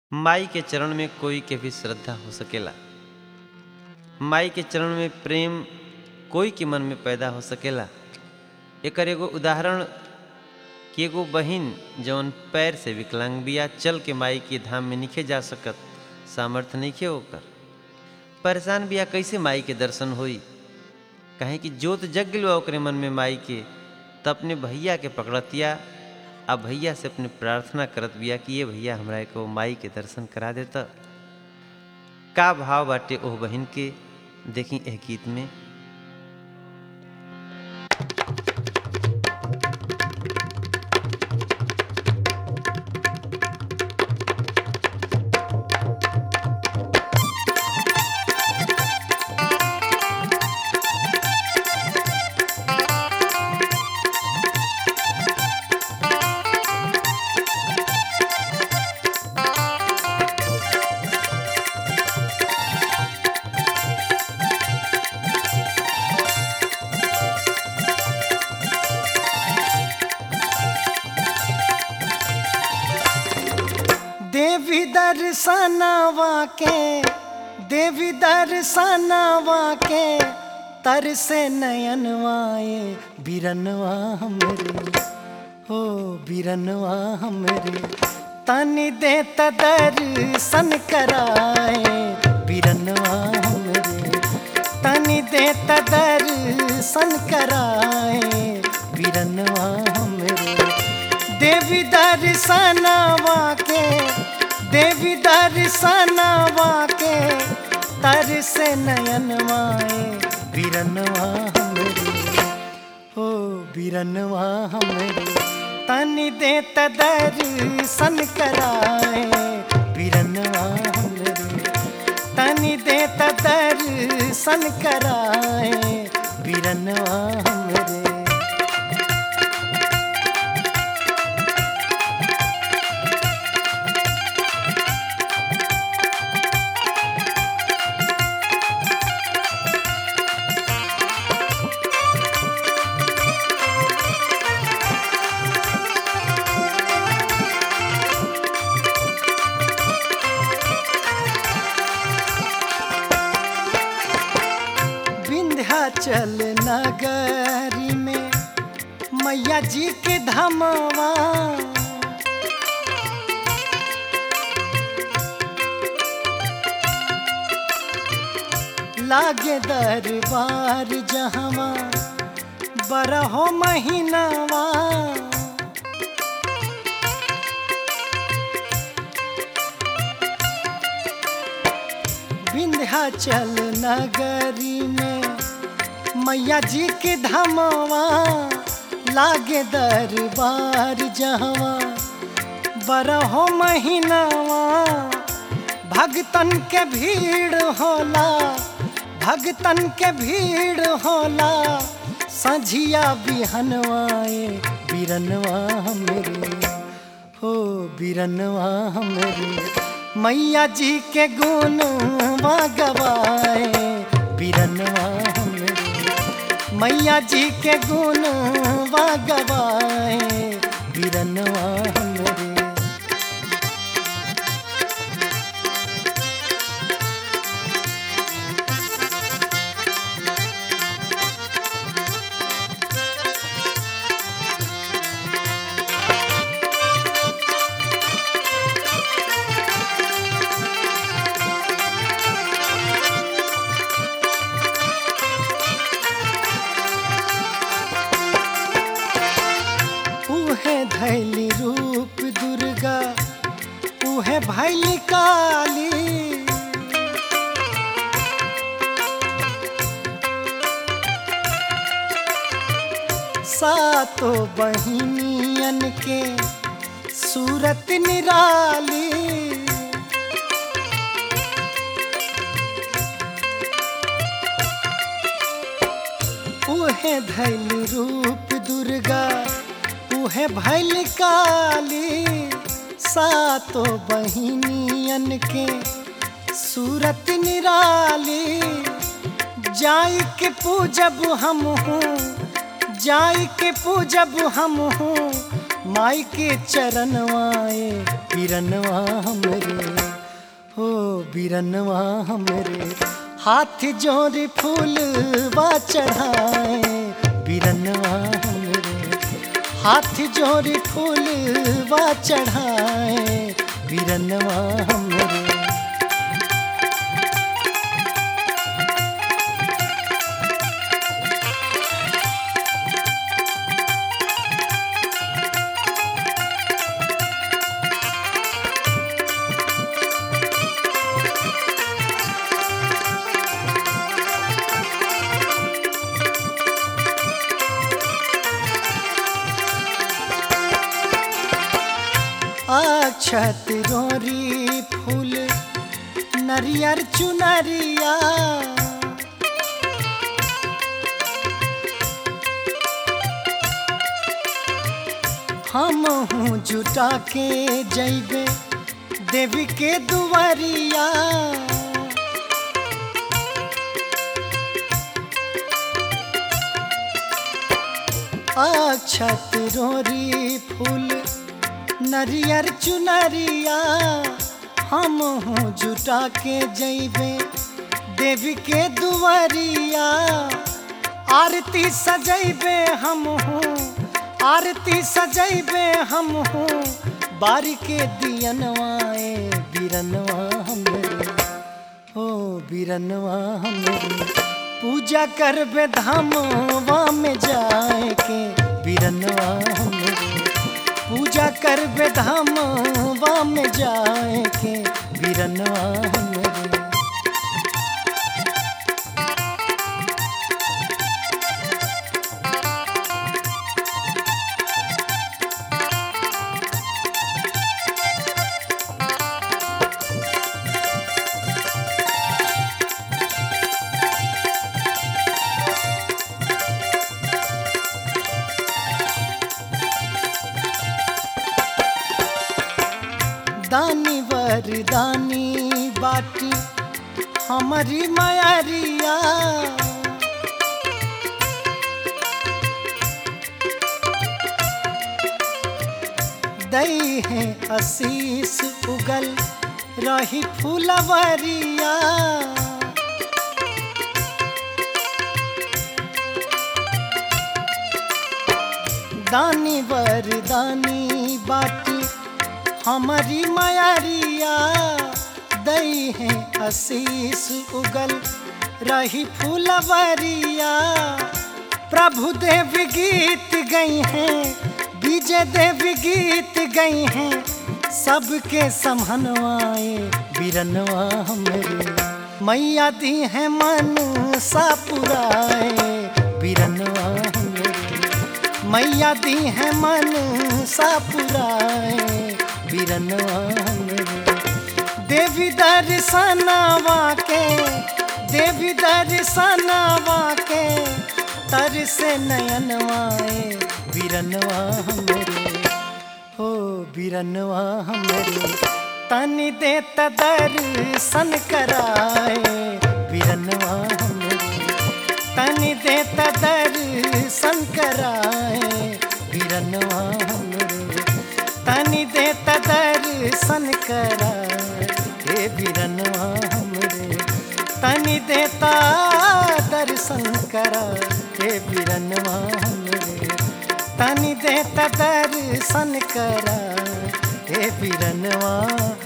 माई के चरण में कोई के भी श्रद्धा हो सकेला। माई के चरण में प्रेम कोई के मन में पैदा हो सकेला। एकर एगो उदाहरण कि एगो बहिन जौन पैर से विकलांग बिया, चल के माई के धाम में निखे जा सकत, सामर्थ्य नइखे ओकर, परेशान बिया, कैसे माई के दर्शन होई? कहे कि जोत जग गइल बा ओकरे मन में माई के, त अपने भैया के पकड़तिया आ भैया से अपने प्रार्थना करत बिया कि ये भैया हमरा को माई के दर्शन करा देता। का भाव बाटे ओह बहिन के, देखी एह गीत में। देवी दर्शनवा के तरसे नयनवाए बिरनवा हमरे, हो बिरनवा हमरे, तनि दे दर्शन कराए बिरनवा हमरे, तनि दे दर्शन कराए बिरनवा हमरे। देवी दर्शनवा के, देवी दर्शनवा के तरसे नयनवाए बिरनवा हमरे, हो बिरनवा हमरे, तनि दे दर्शन कराए बिरनवा हमरे, तनि दे दर्शन कराए बिरनवा हमरे। चल नगरी में मैया जी के धमवा, लागे दरबार जहवा बरहो महीनावा। विंध्याचल नगरी में मैया जी के धमवा, लागे दरबार जहवा बरहो महीनावा। भगतन के भीड़ होला, भगतन के भीड़ होला, संझिया बिहनवाए बिरनवा हमरे, हो बिरनवा हमरे, मैया जी के गुणवा गवाए बिरनवा हमरे, मैया जी के गुणवा गवाए बिरनवा हमरे। भैली रूप दुर्गा, उहे भैली काली, सातो बहिनियन के सूरत निराली। उहे धैली रूप दुर्गा, उहे भैल काली, सातो बहिनियन के सूरत निराली। जाई के पूजब हम हूँ, जाई के पूजब हम हूँ, माई के चरणवाए बिरनवा हमरे हो बिरनवा हमरे हाथ जोड़ फूलवा चढ़ाए बिरनवा हमरे हाथ जोड़ फूलवा चढ़ाए बिरनवा हमरे अक्षत रोरी फूल नरियर चुनरिया हम हूँ जुटा के जैबे देवी के दुआरिया अक्षत रोरी फूल नरियर चुनरिया हम हूँ जुटा के जैबे देवी के दुआरिया आरती सजैबे हम हूँ आरती सजैबे हम हूँ बारी के दियनवाए बिरनवा हमरे हो बिरनवा हमरे पूजा करबे धामवा में जाए के बिरनवा हमरे पूजा करबे धामवा में जाए के बिरनवा हमरे दानी वरदानी बाटी हमारी मायरिया दई है आशीष उगल रही फूलवरिया दानी वरदानी बाटी हमारी मायरिया दई है आशीष उगल रही फूलवरिया प्रभु देव गीत गई हैं विजय देव गीत गई हैं सबके समहनवाए बिरनवा हमरे मैया दी है मन सा पुराए बिरनवा हमरे मैया दी है मन सा पुराए बिरनवा हमरे देवी दर्शनवा के देवी दर्शनवा के तर से नयनवाए बिरनवा हमरे हो बिरनवा हमरे तनि दे दर्शन कराए बिरनवा हमरे तनि दे दर्शन कराए बिरनवा हमरे तनि दे दर्शन कराए हे बिरनवा हमरे तनि देता दर्शन करा हे बिरनवा हमरे तनि देता दर्शन करा हे बिरनवा